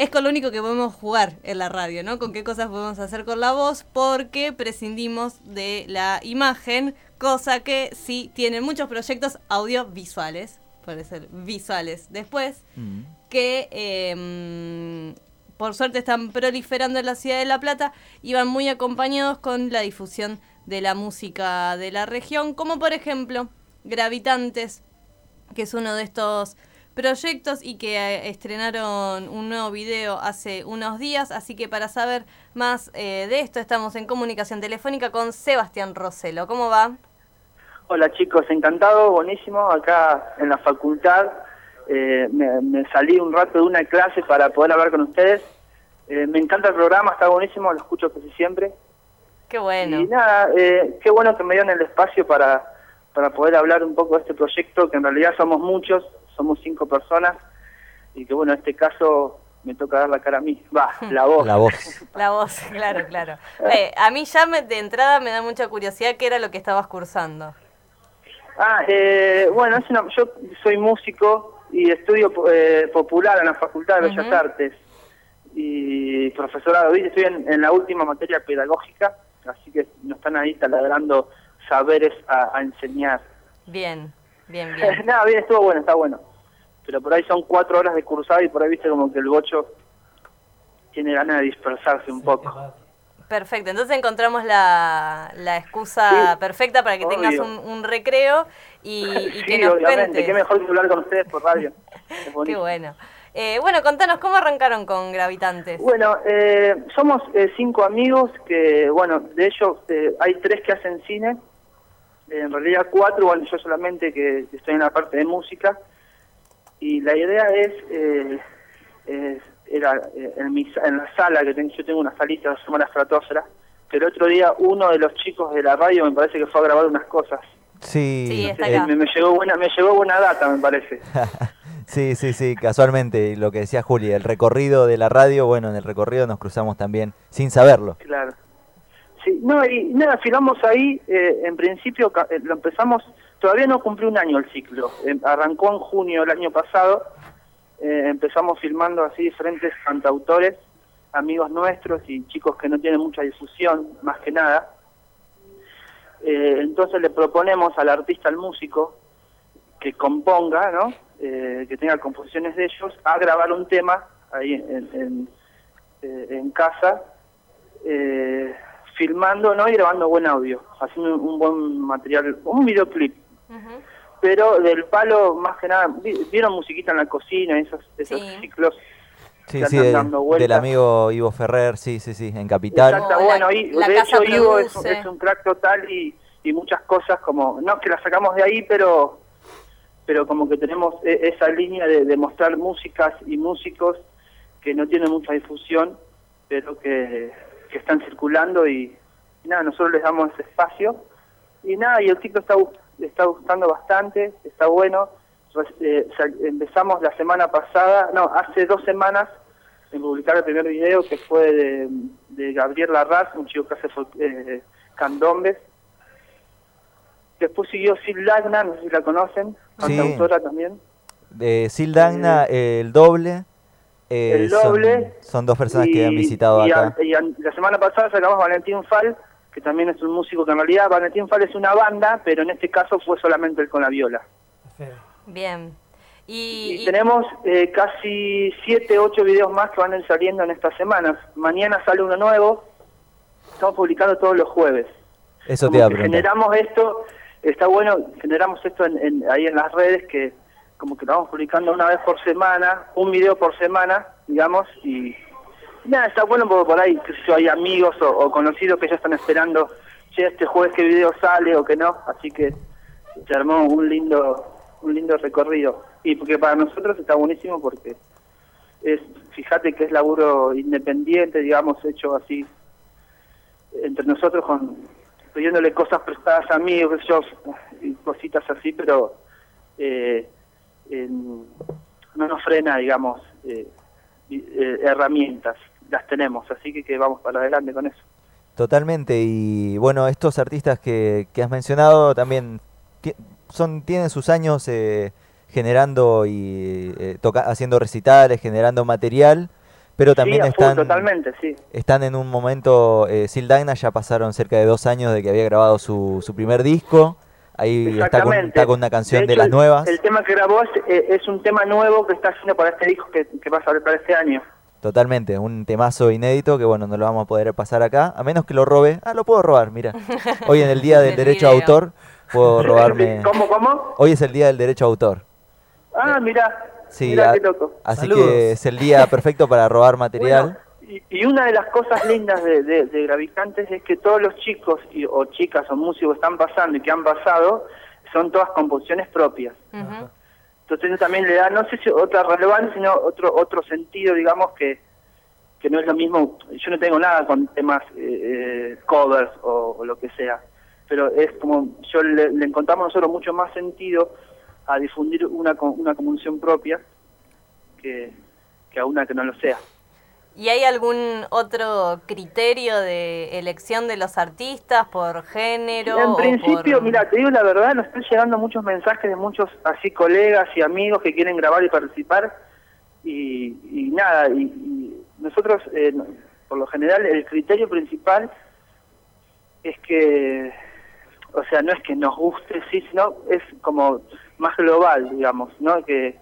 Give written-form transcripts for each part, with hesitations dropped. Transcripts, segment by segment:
es con lo único que podemos jugar en la radio, ¿no? Con qué cosas podemos hacer con la voz, porque prescindimos de la imagen, cosa que sí tienen muchos proyectos audiovisuales, puede ser visuales después, que por suerte están proliferando en la ciudad de La Plata y van muy acompañados con la difusión de la música de la región, como por ejemplo Gravitantes, que es uno de estos proyectos y que estrenaron un nuevo video hace unos días. Así que para saber más de esto estamos en comunicación telefónica con Sebastián Roselo. ¿Cómo va? Hola chicos, encantado, buenísimo, acá en la facultad. Me salí un rato de una clase para poder hablar con ustedes. Me encanta el programa, está buenísimo, lo escucho casi siempre. Qué bueno. Y nada, qué bueno que me dieron el espacio para poder hablar un poco de este proyecto, que en realidad somos muchos, somos 5 personas, y que bueno, en este caso me toca dar la cara a mí, la voz. La voz. La voz, claro. A mí ya de entrada me da mucha curiosidad qué era lo que estabas cursando. Bueno, yo soy músico y estudio popular en la Facultad de Bellas Artes y profesorado. Estoy en la última materia pedagógica, así que nos están ahí taladrando saberes a enseñar. Bien. Nada, bien, estuvo bueno, está bueno. Pero por ahí son 4 horas de cursado y por ahí viste como que el bocho tiene ganas de dispersarse un poco. Perfecto, entonces encontramos la excusa perfecta para que tengas un recreo y que nos obviamente, cuentes. qué mejor que hablar con ustedes por radio. Qué bueno. Bueno, contanos, ¿cómo arrancaron con Gravitantes? Bueno, somos 5 amigos que, bueno, de ellos hay 3 que hacen cine, en realidad 4, bueno, yo solamente que estoy en la parte de música, y la idea era en la sala, yo tengo una salita que se llama La Estratosfera, que el otro día uno de los chicos de la radio me parece que fue a grabar unas cosas. Sí, está acá. Me llegó buena data, me parece. Sí, casualmente, lo que decía Juli, el recorrido de la radio, bueno, en el recorrido nos cruzamos también sin saberlo. Claro. Sí, no, y nada, filmamos ahí, en principio lo empezamos, todavía no cumplió un año el ciclo, arrancó en junio del año pasado, empezamos filmando así diferentes cantautores, amigos nuestros y chicos que no tienen mucha difusión, más que nada. Entonces le proponemos al artista, al músico, que componga, ¿no? Que tenga composiciones de ellos, a grabar un tema ahí en casa, filmando, ¿no? Y grabando buen audio, haciendo un buen material, un videoclip. Pero del palo, más que nada, ¿vieron musiquita en la cocina? Esos ciclos. Sí, del amigo Ivo Ferrer, sí, en Capital. Exacto, bueno, y de hecho Ivo es un crack total y muchas cosas como, no que las sacamos de ahí, pero como que tenemos esa línea de mostrar músicas y músicos que no tienen mucha difusión, pero que están circulando y nada, nosotros les damos ese espacio y nada, y el ciclo está gustando bastante, está bueno. Empezamos la semana pasada, hace 2 semanas en publicar el primer video, que fue de Gabriel Larraz, un chico que hace candombes. Después siguió Sil Dagna, no sé si la conocen, cantautora también. Sil Dagna, el doble. El doble. Son 2 personas que han visitado acá. Y la semana pasada sacamos Valentín Fal, que también es un músico que en realidad Valentín Fal es una banda, pero en este caso fue solamente él con la viola. Bien. Y tenemos casi 7, 8 videos más que van a ir saliendo en estas semanas. Mañana sale uno nuevo, estamos publicando todos los jueves. Eso te iba a preguntar. Generamos esto, está bueno, generamos esto ahí en las redes, que como que lo vamos publicando una vez por semana, un video por semana, digamos, y nada, está bueno porque por ahí, qué sé yo, hay amigos o conocidos que ya están esperando, este jueves qué video sale o que no, así que se armó un lindo recorrido. Y porque para nosotros está buenísimo porque fíjate que es laburo independiente, digamos, hecho así entre nosotros, pidiéndole cosas prestadas a amigos, qué sé yo, y cositas así, pero no nos frena, digamos, herramientas, las tenemos, así que vamos para adelante con eso. Totalmente, y bueno, estos artistas que has mencionado también tienen sus años generando y haciendo recitales, generando material, pero también sí, a full, están, totalmente, sí. están en un momento, Sildagna ya pasaron cerca de 2 años de que había grabado su primer disco, ahí Exactamente. está con una canción de de hecho, las nuevas. el tema que grabó es un tema nuevo que está haciendo para este disco que va a salir para este año. Totalmente, un temazo inédito que bueno, no lo vamos a poder pasar acá, a menos que lo robe. Ah, lo puedo robar, mira. Hoy en el día del El derecho a video. autor, puedo robarme... ¿Cómo? Hoy es el día del derecho a autor. Ah, mirá, Sí, mirá qué loco. así Saludos. que es el día perfecto para robar material. Bueno, y una de las cosas lindas de Gravitantes es que todos los chicos o chicas o músicos que están pasando y que han pasado son todas composiciones propias. Ujú. Entonces también le da, no sé si otra relevancia, sino otro sentido, digamos, que no es lo mismo. Yo no tengo nada con temas covers o lo que sea, pero es como, le encontramos nosotros mucho más sentido a difundir una composición propia que a una que no lo sea. ¿Y hay algún otro criterio de elección de los artistas por género? En o principio, por... mira, te digo la verdad, nos están llegando muchos mensajes de muchos así colegas y amigos que quieren grabar y participar y nada, y nosotros por lo general el criterio principal es que, o sea, no es que nos guste, sí, sino es como más global, digamos, ¿no? Que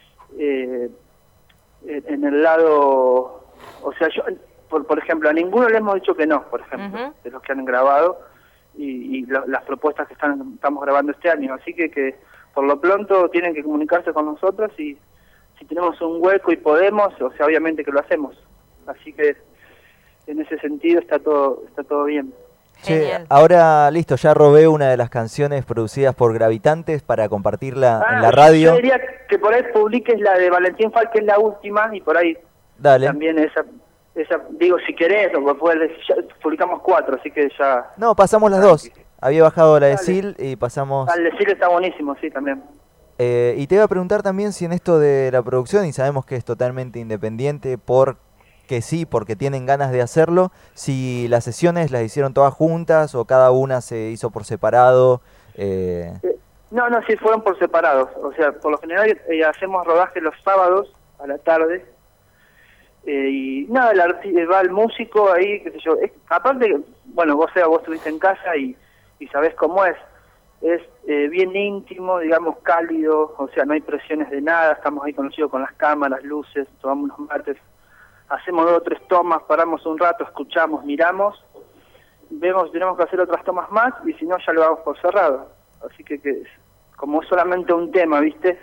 en el lado, o sea, yo, por ejemplo, a ninguno le hemos dicho que no, por ejemplo, Ujú. de los que han grabado y las propuestas que estamos grabando este año, así que por lo pronto tienen que comunicarse con nosotros y si tenemos un hueco y podemos, o sea, obviamente que lo hacemos, así que en ese sentido está todo bien. Che, Genial. ahora listo, ya robé una de las canciones producidas por Gravitantes para compartirla en la radio. Yo diría que por ahí publiques la de Valentín Fal, que es la última, y por ahí Dale. también esa digo, si querés, o ya publicamos 4, así que ya... No, pasamos las dos. Había bajado la de Dale. Sil y pasamos... Al decir está buenísimo, sí, también. Y te iba a preguntar también si en esto de la producción, y sabemos que es totalmente independiente porque sí, porque tienen ganas de hacerlo, si las sesiones las hicieron todas juntas o cada una se hizo por separado. No, sí, fueron por separados. O sea, por lo general hacemos rodaje los sábados a la tarde. Y nada, va el músico ahí, qué sé yo. Aparte, bueno, vos estuviste en casa y sabés cómo es. Es bien íntimo, digamos, cálido, o sea, no hay presiones de nada, estamos ahí con los chicos con las cámaras, luces, tomamos unos mates, hacemos 2 o 3 tomas, paramos un rato, escuchamos, miramos, vemos si tenemos que hacer otras tomas más y si no ya lo damos por cerrado. Así que como es solamente un tema, ¿viste?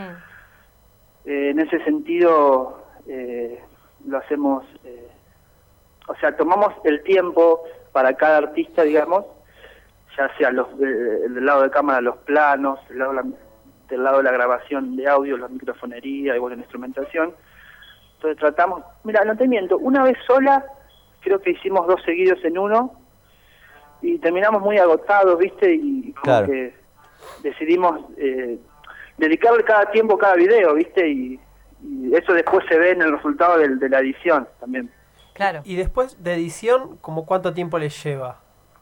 En ese sentido lo hacemos, o sea, tomamos el tiempo para cada artista, digamos, ya sea del lado de cámara los planos, del lado de la grabación de audio, la microfonería y bueno, la instrumentación. Entonces tratamos, mira, no te miento, una vez sola, creo que hicimos 2 seguidos en uno y terminamos muy agotados, ¿viste? Y como Claro. que decidimos dedicarle cada tiempo a cada video, ¿viste? Y eso después se ve en el resultado de la edición también. Claro. Y después de edición, ¿como cuánto tiempo les lleva?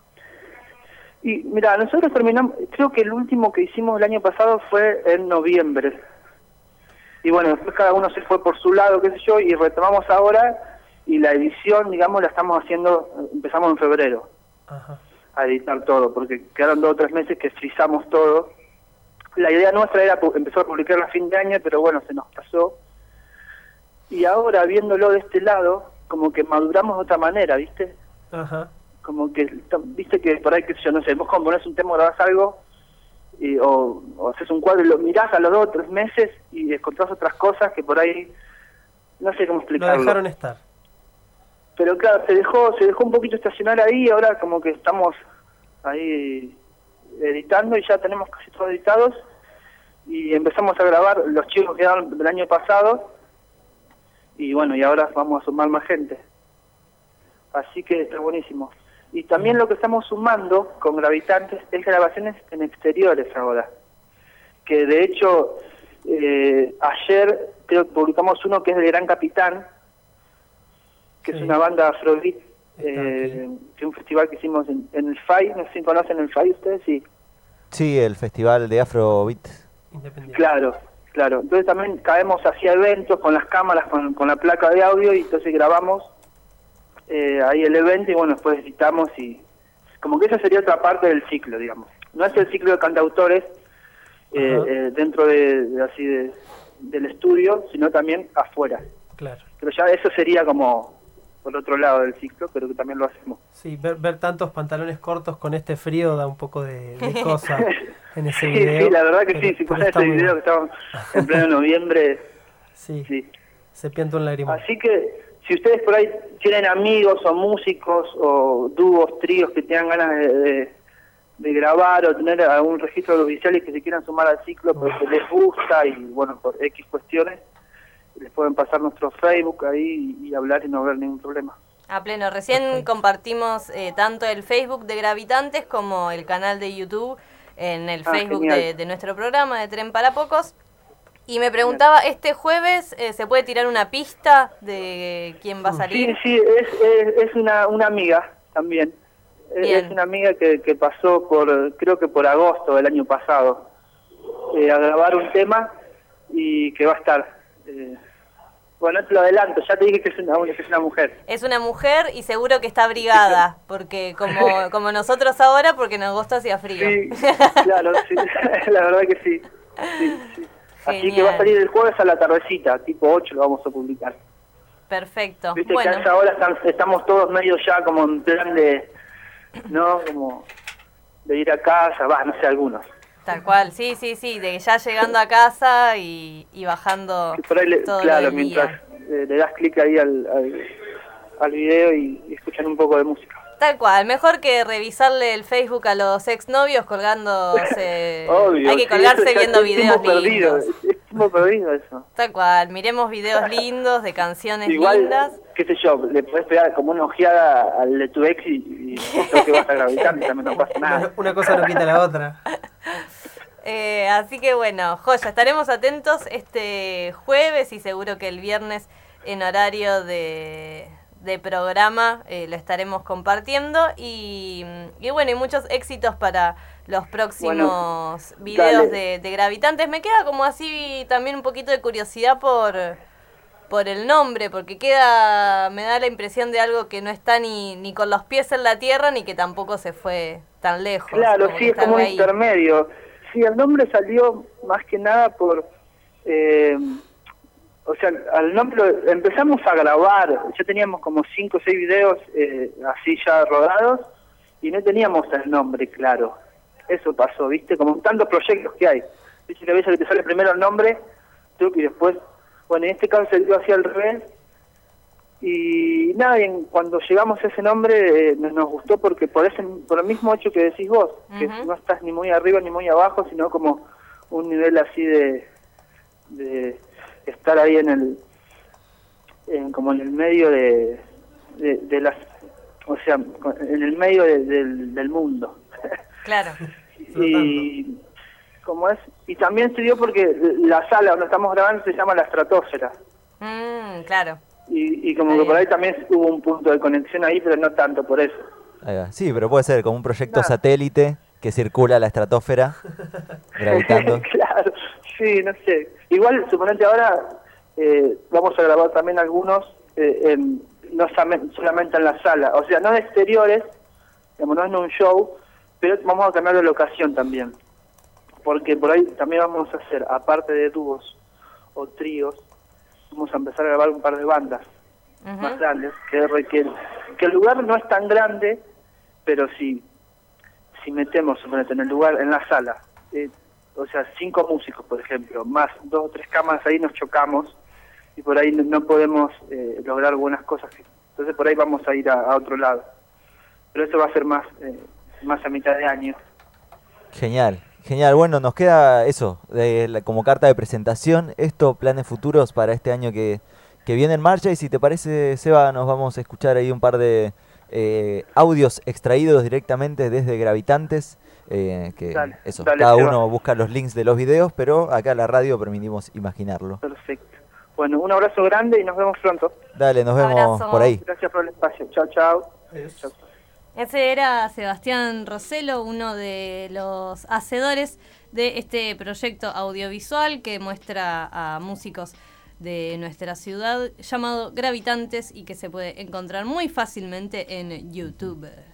Y mira, nosotros terminamos, creo que el último que hicimos el año pasado fue en noviembre. Y bueno, después cada uno se fue por su lado, qué sé yo, y retomamos ahora y la edición, digamos, la estamos haciendo, empezamos en febrero. Ajá. A editar todo, porque quedaron 2 o 3 meses que frizamos todo. La idea nuestra era empezar a publicarla a fin de año, pero bueno, se nos pasó. Y ahora, viéndolo de este lado, como que maduramos de otra manera, ¿viste? Ajá. Como que, viste que por ahí, qué sé yo, no sé, vos componés un tema, grabás algo, o haces un cuadro y lo mirás a los 2 o 3 meses y encontrás otras cosas que por ahí, no sé cómo Lo explicarlo. dejaron estar. Pero claro, se dejó un poquito estacionar ahí y ahora como que estamos ahí editando y ya tenemos casi todos editados y empezamos a grabar los chicos que quedaron del año pasado y bueno, y ahora vamos a sumar más gente. Así que está buenísimo. Y también lo que estamos sumando con Gravitantes es grabaciones en exteriores ahora. Que de hecho, ayer creo que publicamos uno que es de Gran Capitán, que Sí. es una banda afrobeat, Está que es un festival que hicimos en el FAI, no sé si conocen el FAI ustedes, sí. Sí, el festival de Afrobeat. Independiente. Claro, Claro, entonces también caemos hacia eventos con las cámaras, con la placa de audio, y entonces grabamos ahí el evento y bueno, después editamos, y como que esa sería otra parte del ciclo, digamos. No es el ciclo de cantautores dentro del estudio, sino también afuera. Claro. Pero ya eso sería como por otro lado del ciclo, pero que también lo hacemos. Sí, ver tantos pantalones cortos con este frío da un poco de cosa en ese Sí, video. sí, la verdad que pero- sí, si pero pones está ese muy video bueno. que estamos en pleno noviembre, Sí, sí. se pianta un lagrimal. Así que si ustedes por ahí tienen amigos o músicos o dúos, tríos que tengan ganas de grabar o tener algún registro audiovisual y que se quieran sumar al ciclo porque les gusta y bueno, por X cuestiones, les pueden pasar nuestro Facebook ahí y hablar y no haber ningún problema. A pleno. Recién Perfecto. compartimos tanto el Facebook de Gravitantes como el canal de YouTube en el Facebook genial. de nuestro programa de Tren para Pocos. Y me preguntaba, ¿este jueves se puede tirar una pista de quién va a salir? Sí, es una amiga también. Bien. Es una amiga que pasó creo que por agosto del año pasado, a grabar un tema y que va a estar. Bueno, te lo adelanto, ya te dije que es una mujer. Es una mujer y seguro que está abrigada, porque como nosotros ahora, porque en agosto hacía frío. Sí, claro, sí, la verdad que sí. Sí. Así que Genial. va a salir el jueves a la tardecita, tipo 8 lo vamos a publicar. Perfecto. Viste Bueno, que a esa hora estamos todos medio ya como en plan de, ¿no? Como de ir a casa, no sé, algunos. tal cual, sí, de ya llegando a casa y bajando Que por ahí todo claro, el día. mientras le das clic ahí al video y escuchan un poco de música. Tal cual, mejor que revisarle el Facebook a los exnovios colgándose. Obvio, Hay que sí, colgarse eso ya viendo es videos tiempo perdido, lindos. es tiempo perdido eso. Tal cual, miremos videos lindos de canciones Igual, lindas. qué sé yo, le podés pegar como una ojeada al de tu ex y creo que vas a gravitar y también no pasa nada. Una cosa no quita la otra. Así que bueno, joya, estaremos atentos este jueves y seguro que el viernes en horario de programa lo estaremos compartiendo y bueno, y muchos éxitos para los próximos videos de Gravitantes. Me queda como así también un poquito de curiosidad por el nombre, porque me da la impresión de algo que no está ni con los pies en la tierra ni que tampoco se fue tan lejos. Claro, sí, que es está como un ahí. intermedio. Sí, el nombre salió más que nada por... o sea, al nombre empezamos a grabar, ya teníamos como 5 o 6 videos así ya rodados y no teníamos el nombre claro. Eso pasó, ¿viste? Como tantos proyectos que hay. Viste que a veces que te sale primero el nombre, creo que después... Bueno, en este caso se dio así al revés. Y nada, cuando llegamos a ese nombre nos gustó porque por el mismo hecho que decís vos, que Ujú. no estás ni muy arriba ni muy abajo, sino como un nivel así de estar ahí como en el medio de las, o sea, en el medio del mundo. Claro. Y como es, y también se dio porque la sala donde estamos grabando se llama La Estratosfera. Claro. Y como Está que por bien. ahí también hubo un punto de conexión ahí, pero no tanto por eso. Ahí va. Sí, pero puede ser como un proyecto Nada. satélite que circula la estratosfera, gravitando. Claro, sí, no sé. Igual, suponete ahora, vamos a grabar también algunos, no solamente en la sala, o sea, no de exteriores, digamos, no es un show, pero vamos a cambiar de locación también. Porque por ahí también vamos a hacer, aparte de dúos o tríos, vamos a empezar a grabar un par de bandas Ujú. más grandes, que el lugar no es tan grande, pero si metemos, suponete, en el lugar, en la sala, o sea, 5 músicos, por ejemplo, más 2 o 3 cámaras, ahí nos chocamos y por ahí no podemos lograr buenas cosas. Entonces por ahí vamos a ir a otro lado. Pero eso va a ser más a mitad de año. Genial, genial. Bueno, nos queda eso, como carta de presentación, planes futuros para este año que viene en marcha. Y si te parece, Seba, nos vamos a escuchar ahí un par de audios extraídos directamente desde Gravitantes. Que Dale, eso, dale, cada Seba. uno busca los links de los videos, pero acá en la radio permitimos imaginarlo. Perfecto. Bueno, un abrazo grande y nos vemos pronto. Dale, nos vemos Abrazo. por ahí. Gracias por el espacio. Chao, chao. Chao. Ese era Sebastián Roselo, uno de los hacedores de este proyecto audiovisual que muestra a músicos de nuestra ciudad llamado Gravitantes y que se puede encontrar muy fácilmente en YouTube.